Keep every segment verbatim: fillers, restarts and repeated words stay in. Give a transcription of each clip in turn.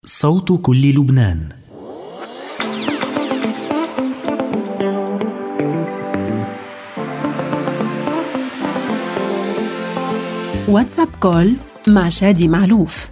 صوت كل لبنان. واتساب كول مع شادي معلوف.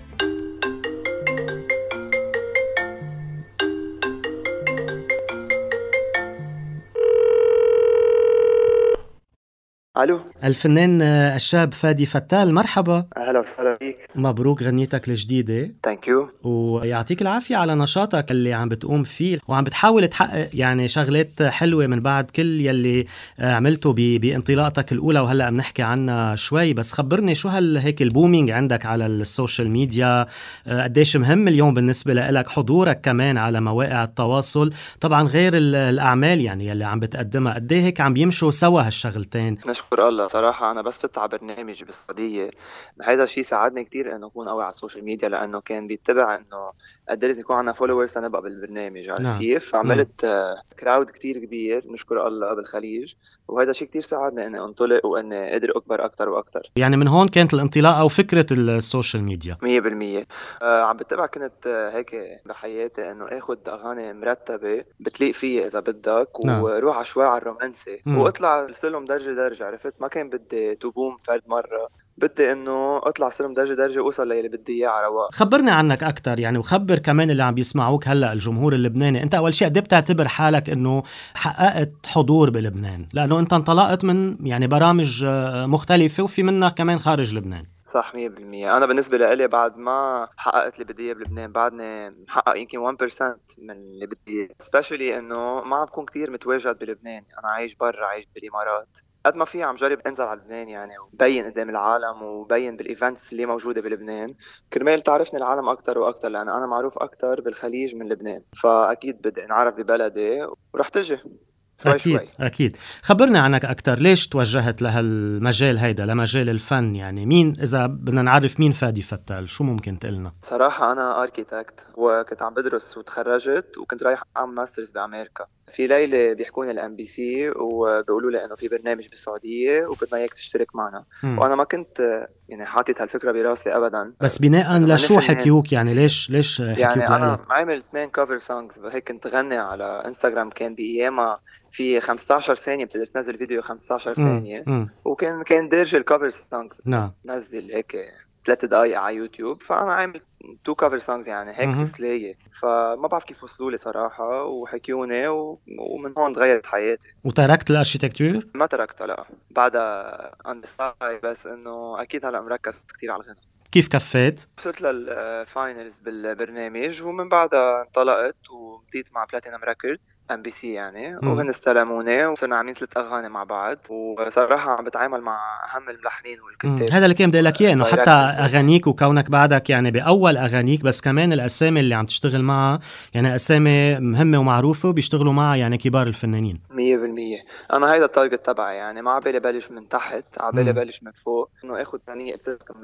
الو، الفنان الشاب فادي فتال، مرحبا. اهلا وسهلا فيك. مبروك غنيتك الجديدة، ثانك يو. ويعطيك العافية على نشاطك اللي عم بتقوم فيه وعم بتحاول تحقق يعني شغلات حلوة من بعد كل يلي عملته بانطلاقتك الأولى، وهلأ بنحكي عنها شوي. بس خبرني شو هال هيك البومينج عندك على السوشيال ميديا، قديش مهم اليوم بالنسبة لك حضورك كمان على مواقع التواصل، طبعا غير الأعمال يعني يلي عم بتقدمها، قديه هيك عم بيمشوا سوا هالشغلتين؟ نشكر الله صراحة. أنا بس فتح برنامج بالسعودية، هذا الشيء ساعدني كتير إنه أكون قوي على السوشيال ميديا، لأنه كان بيتبع إنه قد إيه يكون عندنا فولورز نبقى بالبرنامج، عرفت نعم. كيف؟ فعملت كراود كتير كبير نشكر الله بالخليج، وهذا الشيء كتير ساعدني إني أنطلق وإني قدر أكبر أكتر وأكتر. يعني من هون كانت الانطلاقة أو فكرة السوشيال ميديا؟ مية بالمية. آه عم بتبع كنت آه هيك بحياتي إنه أخد أغاني مرتبة بتليق فيه إذا بدك، نعم. وروح عشوائي على الرومانسي مم. وأطلع سلم درجة درجة، عرفت؟ ما كان بدي تبوم فرد مرة، بدي إنه أطلع سلم درجة درجة وأوصل للي بدي إياه على رواق. خبرني عنك أكتر يعني، وخبر كمان اللي عم بيسمعوك هلأ الجمهور اللبناني. أنت أول شيء قد بتعتبر حالك إنه حققت حضور بلبنان؟ لأنه أنت انطلقت من يعني برامج مختلفة وفي منها كمان خارج لبنان. صح، مية بالمية. أنا بالنسبة لإلي بعد ما حققت اللي بدي إياه بلبنان، بعدني محقق يمكن واحد بالمية من اللي بدي إياه، سبيشلي إنه ما عم بكون كتير متواجد بلبنان. أنا عايش برا، عايش بالإمارات. قد ما في عم جرب انزل على لبنان يعني، وبين قدام العالم وبين بالايفنتس اللي موجوده بلبنان، كرمال تعرفني العالم اكتر واكتر، لان انا معروف اكتر بالخليج من لبنان، فاكيد بدي انعرف ببلدي ورح تجي شوي أكيد شوي. أكيد. خبرني عنك أكتر، ليش توجهت لهالمجال هيدا، لمجال الفن؟ يعني مين، إذا بدنا نعرف مين فادي فتال، شو ممكن تقلنا؟ صراحة أنا أركيتكت، وكنت عم بدرس وتخرجت، وكنت رايح أعمل ماسترز بأمريكا. في ليلة بيحكوني الام بي سي وبيقولوا لي إنه في برنامج بالسعودية وبدنا إياك تشترك معنا. مم. وأنا ما كنت يعني حاطط هالفكرة براسي أبدا. بس بناء لشو حكيوك يعني؟ ليش ليش حكيوك يعني لإلك؟ أنا عامل اثنين كوفر سونجز هيك، كنت غني على انستغرام، كان بأيامها في خمسة عشر ثانية بتقدر تنزل فيديو خمسة عشر ثانية، مم. وكان كان دارج الكوفر سونجز. نعم. نزل هيك ثلاث دقايق على يوتيوب، فأنا عامل تو كوفر سونجز يعني هيك مم. تسلية. فما بعرف كيف وصلوا لي صراحة وحكيوني، و... ومن هون تغيرت حياتي. وتركت الأرشيتكتور؟ ما تركتها، لا، بعدها on the side، بس إنه أكيد هلأ مركز كتير على الغنى. كيف كفيت؟ وصلت للفاينلز بالبرنامج، ومن بعدها انطلقت وبديت مع بلاتينم ريكوردز ام بي سي يعني، مم. وهن استلموني وصرنا عاملين ثلاث اغاني مع بعض. وصراحه عم بتعامل مع اهم الملحنين مم. والكتاب. هذا اللي كان بدي لك اياه، انه حتى directors. اغانيك وكونك بعدك يعني باول اغانيك، بس كمان الاسامي اللي عم تشتغل معها يعني اسامي مهمه ومعروفه وبيشتغلوا معها يعني كبار الفنانين. مية بالمية. انا هيدا التارجت تبعي يعني، ما عبالي بلش من تحت، عبالي مم. بلش من فوق، انه اخذ ثانيه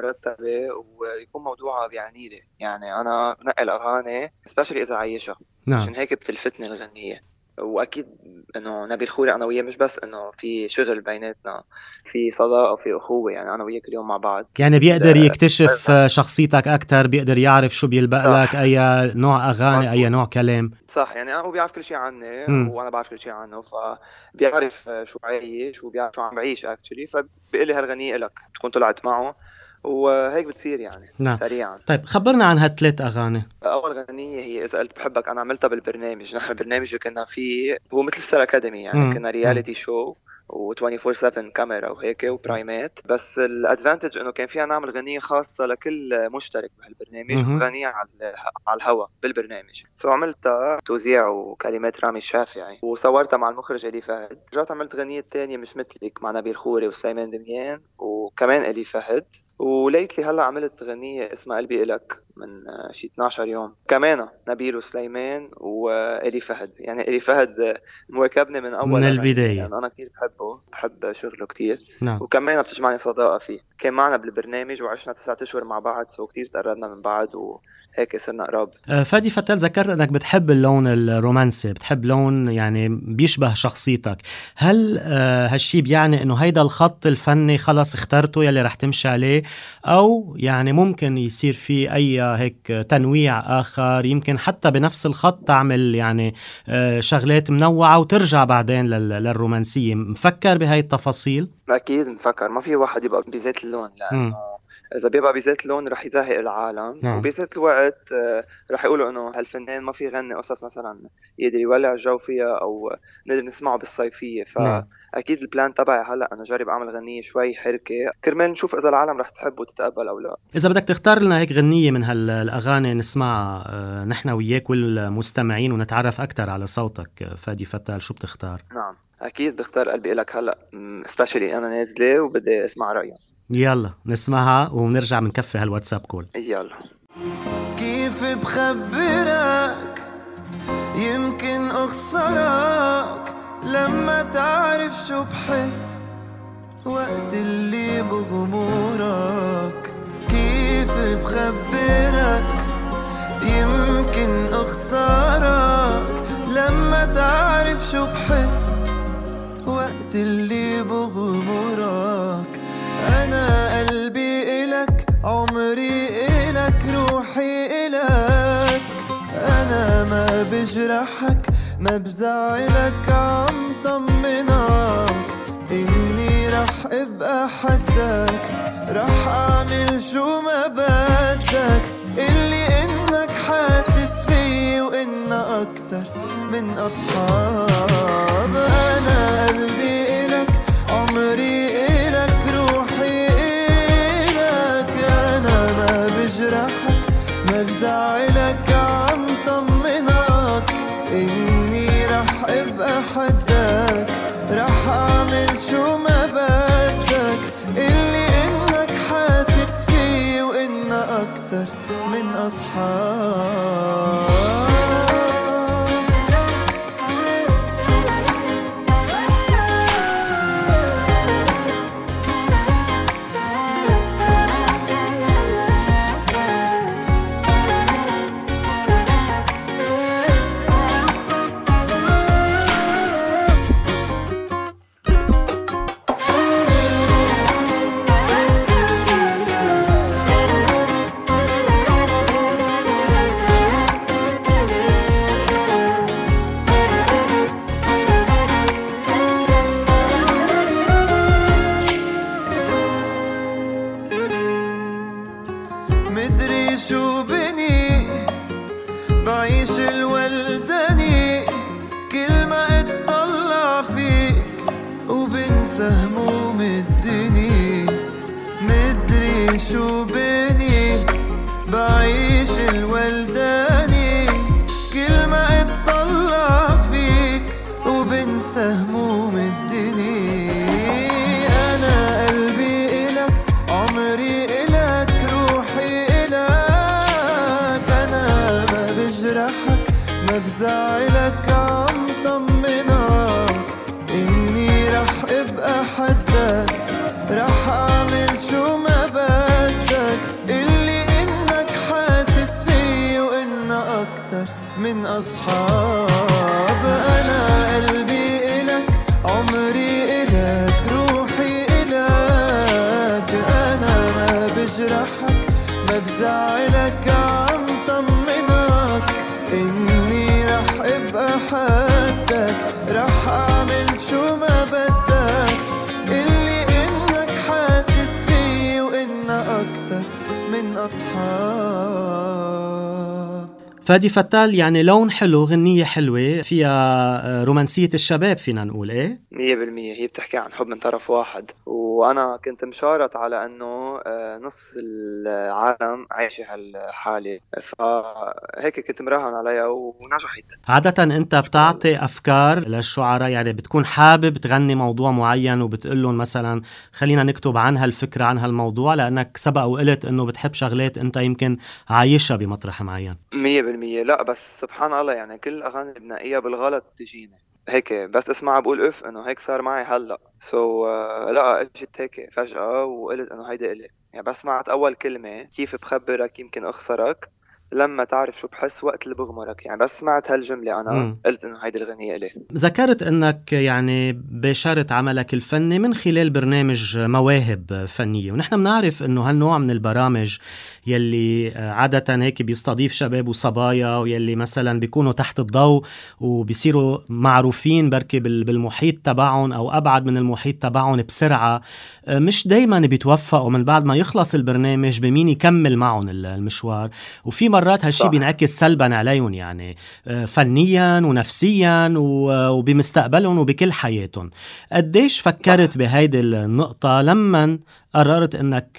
مرتبه ويكون موضوعها بيعني لي. يعني انا نقل اغاني سبيشلي اذا عايشها، نعم. عشان هيك بتلفتني الغنية. واكيد انه نبيل خوري انا وياه مش بس انه في شغل بيناتنا، في صداقه وفي اخوه، يعني انا وياه كل يوم مع بعض. يعني بيقدر لا- يكتشف شخصيتك اكثر، بيقدر يعرف شو بيلبق صح. لك، اي نوع اغاني، اي مظبوط. نوع كلام. صح، يعني هو بيعرف كل شيء عني مم. وانا بعرف كل شيء عنه، فبيعرف شو عايش وبيعرف شو عم بعيش اكشلي، فبيقول لي هالغنية لك تكون طلعت معه، وهيك بتصير يعني. نعم. سريعا. طيب خبرنا عن هالثلاث اغاني. اول غنية هي اذا قلت بحبك، انا عملتها بالبرنامج. نحن البرنامج اللي كنا فيه هو مثل ستار اكاديمي يعني، مم. كنا رياليتي شو و24 سبعة كاميرا وهيك وبرايمات. بس الادفانتج انه كان فينا نعمل غنية خاصة لكل مشترك بهالبرنامج، مم. وغنية على على الهواء بالبرنامج. سو عملتها توزيع وكلمات رامي الشافعي، وصورتها مع المخرج إلي فهد. رجعت عملت غنية تانية مش مثلك مع نبيل خوري وسليمان دميان وكمان إلي فهد. وليتلي هلا عملت غنية اسمها قلبي إلك من شي اثني عشر يوم، كمان نبيل وسليمان وإلي فهد. يعني إلي فهد مواكبني من أول من أغنية، البداية. لأن أنا كتير بحبه، بحب شغله كتير. نعم. وكمان بتجمعني صداقة فيه، كان معنا بالبرنامج وعشنا تسعة أشهر مع بعض، سو كتير تقربنا من بعض وهيك صرنا قراب. آه، فادي فتال، ذكرت انك بتحب اللون الرومانسي، بتحب لون يعني بيشبه شخصيتك. هل آه هالشي بيعني انه هيدا الخط الفني خلص اخترته يلي رح تمشي عليه، أو يعني ممكن يصير في أي هيك تنويع آخر، يمكن حتى بنفس الخط تعمل يعني شغلات منوعة وترجع بعدين للرومانسية. مفكر بهاي التفاصيل؟ أكيد مفكر، ما في واحد يبقى بذات اللون، لأنه م. إذا بيبقى بذات اللون رح يزهق العالم، نعم. وبذات الوقت رح يقولوا إنه هالفنان ما في يغني قصص مثلا يقدر يولع الجو فيها أو نقدر نسمعه بالصيفية. نعم. فأكيد البلان تبعي هلأ أنا جارب أعمل غنية شوي حركة كرمال نشوف إذا العالم رح تحب وتتقبل أو لا. إذا بدك تختار لنا هيك غنية من هالأغاني نسمعها أه نحن وياك والمستمعين ونتعرف أكتر على صوتك فادي فتال، شو بتختار؟ نعم أكيد بختار قلبي إلك هلأ، سبيشالي أنا نازلة وبدي أسمع رأيهم. يلا نسمعها ونرجع منكفي هالواتساب كول. يلا. كيف بخبرك يمكن أخسرك لما تعرف شو بحس وقت اللي بغمورك. كيف بخبرك يمكن أخسرك لما تعرف شو بحس وقت اللي بغمورك. أنا قلبي إلك، عمري إلك، روحي إلك. أنا ما بجرحك، ما بزعلك، عم طمنك إني رح أبقى حدك، رح أعمل شو ما بدك. اللي إنك حاسس فيه وإننا أكتر من أصحاب. أنا قلبي إلك، عمري إلك، روحي إلك. أنا ما بجرحك، ما بزعلك، عم طمنك إني رح أبقى حدك، رح أعمل شو ما بدك. اللي إنك حاسس فيه وإننا أكتر من أصحاب. مدري شو بني بعيش الولداني، كل ما اتطلع فيك وبنسى هموم الدنيا. مدري شو بني بعيش الولداني، كل ما اتطلع فيك وبنسى هموم الدنيا. أنا قلبي إلك، عمري إلك، روحي إلك. أنا ما بجرحك، ما بزعلك، عم طمنك إني رح أبقى حدك، رح أعمل شو ما بدك. اللي إنك حاسس فيه وإننا أكتر من أصحاب. أنا قلبي إلك، عمري إلك، روحي إلك. أنا ما بجرحك، ما بزعلك، عم طمنك إني رح أبقى حدك، رح أعمل شو ما بدك. اللي إنك حاسس فيه وإننا أكتر من أصحاب. فادي فتال، يعني لون حلو، غنية حلوة فيها رومانسية الشباب فينا نقول. ايه مية بالمية هي بتحكي عن حب من طرف واحد، وأنا كنت مشارط على أنه نص العالم عايشة هالحالة، فهيك كنت مراهن عليها ونجحت. عادة أنت بتعطي أفكار للشعراء، يعني بتكون حابب تغني موضوع معين وبتقلن مثلا خلينا نكتب عن هالفكرة عن هالموضوع، لأنك سبق وقلت أنه بتحب شغلات أنت يمكن عايشها بمطرح معين. مية بالمية لا، بس سبحان الله يعني كل الأغاني اللي بنقيها بالغلط تجيني هيك، بس اسمعها بقول اف انه هيك صار معي هلا. سو so, uh, لا اجت هيك فجأة وقلت انه هيدا إلي. يعني بس سمعت اول كلمة كيف بخبرك يمكن اخسرك، لما تعرف شو بحس وقت اللي بغمرك. يعني بس سمعت هالجملة أنا مم. قلت إنه هيدي الغنية إلي. ذكرت أنك يعني بشرت عملك الفني من خلال برنامج مواهب فنية، ونحن بنعرف أنه هالنوع من البرامج يلي عادة هيك بيستضيف شباب وصبايا ويلي مثلا بيكونوا تحت الضوء وبيصيروا معروفين بركي بالمحيط تبعهم أو أبعد من المحيط تبعهم بسرعة، مش دايما بيتوفقوا من بعد ما يخلص البرنامج بمين يكمل معهم المشوار، وفي مرات هالشي بينعكس سلبا عليهم يعني فنيا ونفسيا وبمستقبلهم وبكل حياتهم. قديش فكرت بهيدي النقطة لما قررت انك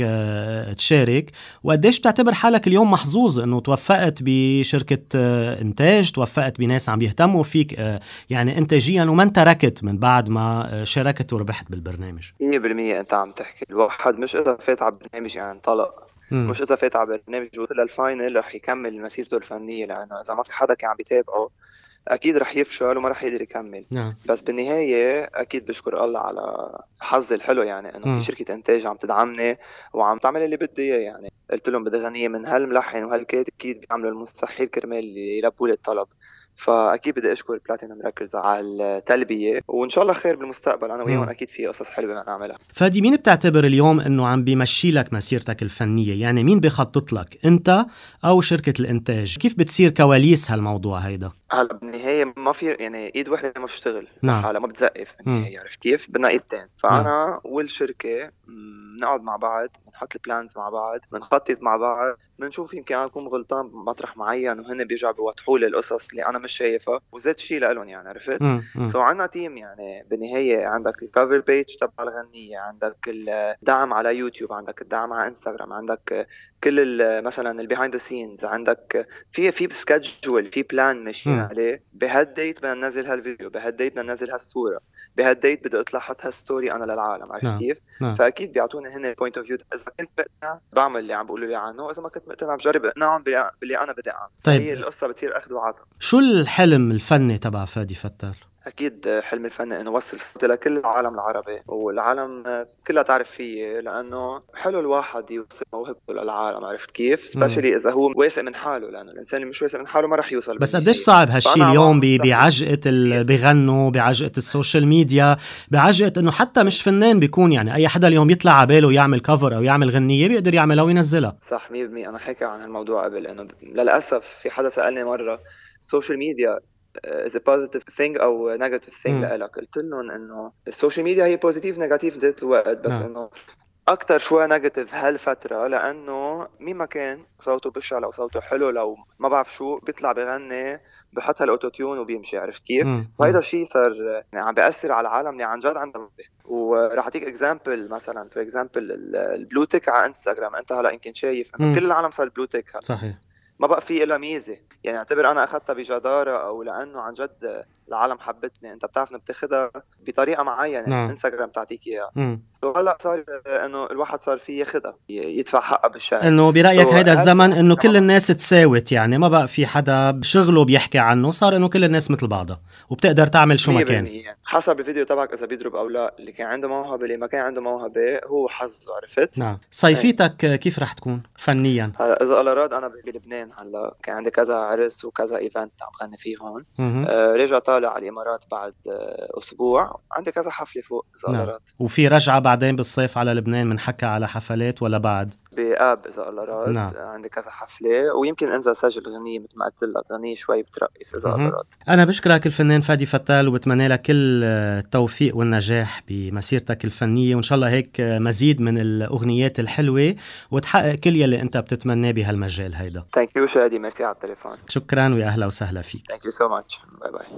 تشارك، وقديش تعتبر حالك اليوم محظوظ انه توفقت بشركة انتاج، توفقت بناس عم يهتموا فيك يعني انتاجيا ومن تركت من بعد ما شاركت وربحت بالبرنامج؟ مية بالمية انت عم تحكي. الواحد مش اذا فات على برنامج يعني انطلق، مم. مش اذا فات على برنامج وصل للفاينل رح يكمل مسيرته الفنية، لانه اذا ما في حدا كان عم يتابعه اكيد رح يفشل وما رح يقدر يكمل. نعم. بس بالنهايه اكيد بشكر الله على حظي الحلو، يعني انه في شركه انتاج عم تدعمني وعم تعمل اللي بدي اياه. يعني قلت لهم بدي غنيه من هالملحن وهالكاتب، اكيد بيعملوا المستحيل كرمال يلبوا لي الطلب. فاكيد بدي اشكر بلاتينوم ريكوردز على التلبيه، وان شاء الله خير بالمستقبل انا وياهم اكيد في قصص حلوه نعملها. فادي، مين بتعتبر اليوم انه عم بيمشي لك مسيرتك الفنيه؟ يعني مين بيخطط لك، انت او شركه الانتاج؟ كيف بتصير كواليس هالموضوع هيدا؟ هلا بالنهايه ما في يعني ايد وحده ما بتشتغل، نعم. حالها ما بتزقف بالنهايه، عرفت كيف؟ بدنا ايدتين. فانا نعم. والشركه بنقعد مع بعض، بنحط البلانز مع بعض، بنخطط مع بعض، بنشوف يمكن انا اكون غلطان بمطرح معين وهن بيرجعوا بيوضحوا لي القصص اللي انا مش شايفها، وزاد شيء لهم يعني، عرفت؟ سو عندنا تيم يعني بالنهايه. عندك الكفر بيج تبع الغنيه، عندك الدعم على يوتيوب، عندك الدعم على انستغرام، عندك كل مثلا البيهايند ذا سينز، عندك في في سكادجول، في بلان ماشيين عليه. بهالديت بدنا ننزل هالفيديو، بهالديت بدنا ننزل هالصوره، بهالديت بدي اطلع حط هالستوري انا للعالم، عرفت كيف؟ نعم. فاكيد بيعطوني هنا بوينت اوف فيو. اذا كنت مقتنع بعمل اللي عم بيقولوا لي عنه، اذا ما كنت مقتنع بجرب اقنعهم باللي انا بدي اعمل. طيب. هي القصه بتصير اخذ وعطاء. شو الحلم الفني تبع فادي فتال؟ أكيد حلم الفن إنه وصل لكل العالم العربي والعالم كلها تعرف فيه، لأنه حلو الواحد يوصل موهبته للعالم، عرفت كيف؟ سبيشلي إذا هو واثق من حاله، لأنه الإنسان اللي مش واثق من حاله ما رح يوصل. بس قديش صعب هالشي اليوم بعجقة بغنوا، بعجقة السوشيال ميديا، بعجقة إنه حتى مش فنان بيكون يعني أي حدا اليوم يطلع على باله يعمل كفر أو يعمل غنية بيقدر يعملها وينزلها. صح مية بالمية. أنا حكي عن الموضوع قبل، إنه للأسف في حدا سألني مرة السوشيال ميديا is a positive thing أو negative thing لإلك؟ قلت لهم إنه السوشيال ميديا هي positive negative ذات الوقت، بس نعم. إنه أكتر شوي negative هالفترة، لأنه مين ما كان صوته بشع لو صوته حلو لو ما بعرف شو بيطلع بغني بحط هالأوتوتيون وبيمشي، عرفت كيف؟ وهيدا الشيء صار يعني عم بيأثر على العالم اللي عن جد عندهم. وراح أعطيك إكزامبل، مثلا في إكزامبل البلوتيك على إنستغرام. أنت هلا يمكن شايف إنه كل العالم صار البلوتيك. صحيح. ما بقى في إلا ميزة، يعني اعتبر أنا أخذتها بجدارة أو لأنه عن جد العالم حبتني. أنت بتعرف بتاخدها بطريقة معينة، نعم. إنستغرام تعطيك إياها. سو هلا صار إنه الواحد صار فيه ياخدها يدفع حقها بالشارع. إنه برأيك so هيدا الزمن إنه كل الناس تساوت، يعني ما بقى في حدا بشغله بيحكي عنه، صار إنه كل الناس مثل بعضها وبتقدر تعمل شو ما كان. حسب الفيديو تبعك إذا بيضرب أو لا. اللي كان عنده موهبة اللي ما كان عنده موهبة هو حظه، عرفت؟ نعم. صيفيتك كيف رح تكون فنيا؟ إذا الله راد أنا بلبنان هلا كان عندي كذا عرس وكذا ايفنت عم غني فيهم. آه رجع طالع على الامارات بعد آه اسبوع، عندي كذا حفله فوق اذا الله راد. وفي رجعه بعدين بالصيف على لبنان منحكى على حفلات ولا بعد؟ بآب اذا الله راد. نعم. عندي كذا حفله ويمكن انزل سجل غنيه مثل ما قلت لك، غنيه شوي بترقص اذا الله راد. انا بشكرك الفنان فادي فتال وبتمنى لك كل التوفيق والنجاح بمسيرتك الفنيه، وان شاء الله هيك مزيد من الاغنيات الحلوه وتحقق كل يلي انت بتتمناه بهالمجال هيدا. ثانك يو شادي، ميرسي على التليفون. شكرا ويا أهلا وسهلا فيك. Thank you so much. باي باي.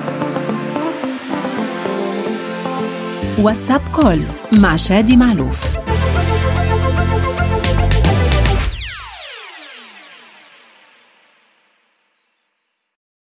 واتساب كول مع شادي معلوف.